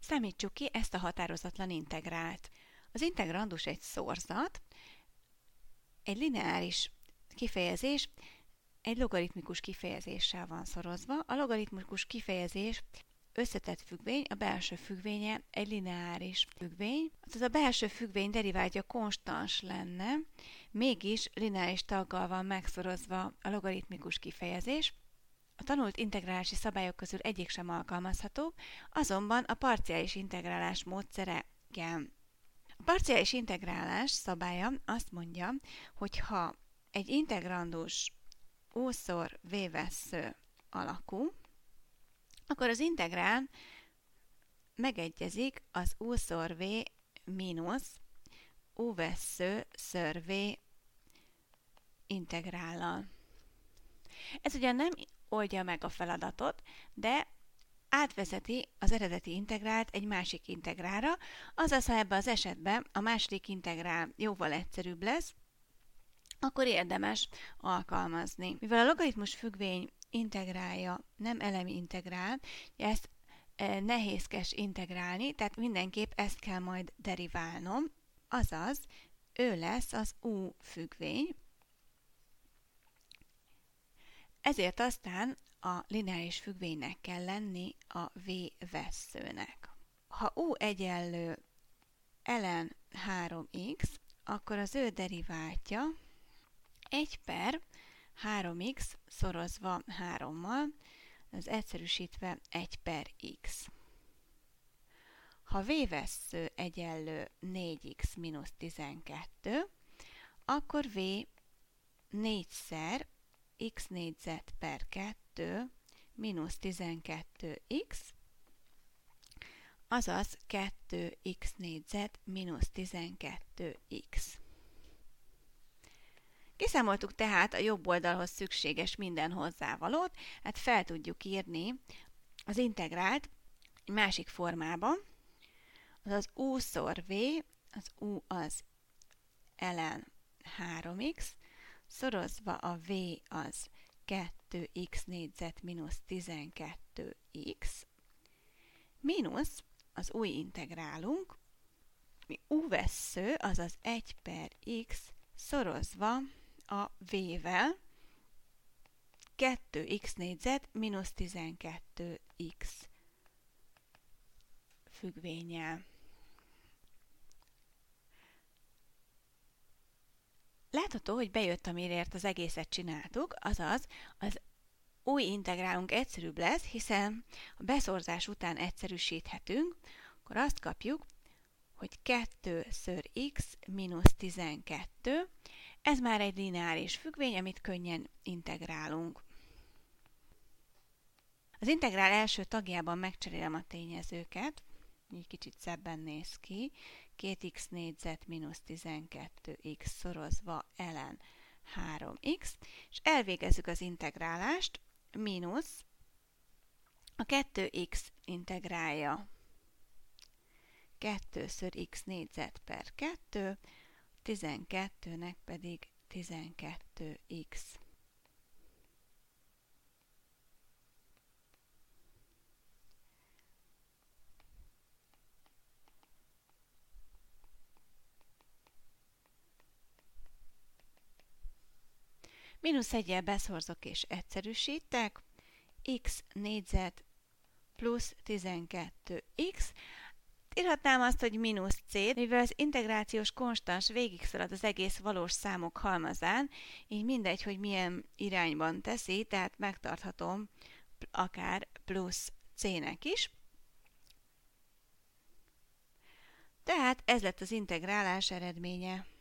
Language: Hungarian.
Számítsuk ki ezt a határozatlan integrált. Az integrandus egy szorzat, egy lineáris kifejezés egy logaritmikus kifejezéssel van szorozva. A logaritmikus kifejezés összetett függvény, a belső függvénye egy lineáris függvény. Tehát a belső függvény deriváltja konstans lenne, mégis lineáris taggal van megszorozva a logaritmikus kifejezés. A tanult integrálási szabályok közül egyik sem alkalmazható, azonban a parciális integrálás módszere igen. A parciális integrálás szabálya azt mondja, hogy ha egy integrandus u-szor v vessző alakú, akkor az integrál megegyezik az u-szor v mínusz u vessző ször v integrállal. Ez ugyan nem oldja meg a feladatot, de átvezeti az eredeti integrált egy másik integrálra, azaz ha ebben az esetben a második integrál jóval egyszerűbb lesz, akkor érdemes alkalmazni. Mivel a logaritmus függvény integrálja nem elemi integrál, ezt nehézkes integrálni, tehát mindenképp ezt kell majd deriválnom, azaz ő lesz az u függvény. Ezért aztán a lineáris függvénynek kell lenni a v vesszőnek. Ha u egyenlő ln 3x, akkor az ő deriváltja 1 per 3x szorozva 3-mal, az egyszerűsítve 1 per x. Ha v vessző egyenlő 4x mínusz 12, akkor v 4-szer x négyzet per 2 mínusz 12x, azaz 2x négyzet mínusz 12x. Kiszámoltuk tehát a jobb oldalhoz szükséges minden hozzávalót, hát fel tudjuk írni az integrált egy másik formában, azaz u-szor v, az u az ln 3x, szorozva a v az 2x négyzet mínusz 12x, mínusz az új integrálunk, u vessző, azaz 1 per x szorozva a v-vel 2x négyzet mínusz 12x függvénnyel. Látható, hogy bejött, amiért az egészet csináltuk, azaz az új integrálunk egyszerűbb lesz, hiszen a beszorzás után egyszerűsíthetünk, akkor azt kapjuk, hogy 2-ször x mínusz 12, ez már egy lineáris függvény, amit könnyen integrálunk. Az integrál első tagjában megcserélem a tényezőket, így kicsit szebben néz ki, 2x négyzet mínusz 12x szorozva ln 3x, és elvégezzük az integrálást, mínusz a 2x integrálja 2-ször x négyzet per 2, 12-nek pedig 12x. Mínusz 1-jel beszorzok és egyszerűsítek, x négyzet plusz 12x. Írhatnám azt, hogy mínusz c, mivel az integrációs konstans végigszalad az egész valós számok halmazán, így mindegy, hogy milyen irányban teszi, tehát megtarthatom akár plusz c-nek is. Tehát ez lett az integrálás eredménye.